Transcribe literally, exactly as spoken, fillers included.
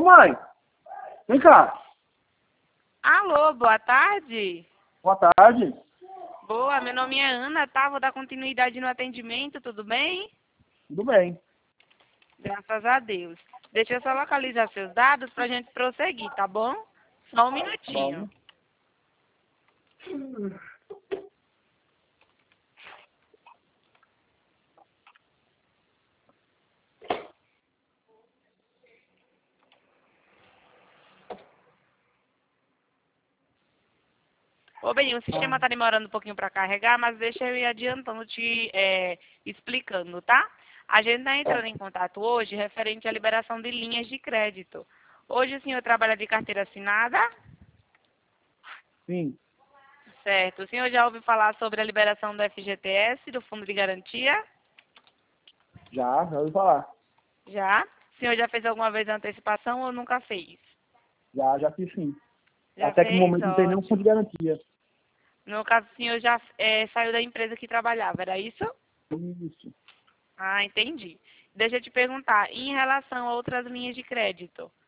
mãe. Vem cá. Alô, boa tarde. Boa tarde. Boa, meu nome é Ana, tá? Vou dar continuidade no atendimento, tudo bem? Tudo bem. Graças a Deus. Deixa eu só localizar seus dados pra gente prosseguir, tá bom? Só um minutinho. Bom. Ô, bem, o sistema tá demorando um pouquinho para carregar, mas deixa eu ir adiantando, te é, explicando, tá? A gente está entrando em contato hoje referente à liberação de linhas de crédito. Hoje o senhor trabalha de carteira assinada? Sim. Certo. O senhor já ouviu falar sobre a liberação do F G T S, do Fundo de Garantia? Já, já ouvi falar. Já? O senhor já fez alguma vez a antecipação ou nunca fez? Já, já fiz sim. Já Até que no fez? momento não tem nenhum fundo de Ótimo. garantia. No caso, o senhor já é, saiu da empresa que trabalhava, era isso? Isso. Ah, entendi. Deixa eu te perguntar, em relação a outras linhas de crédito,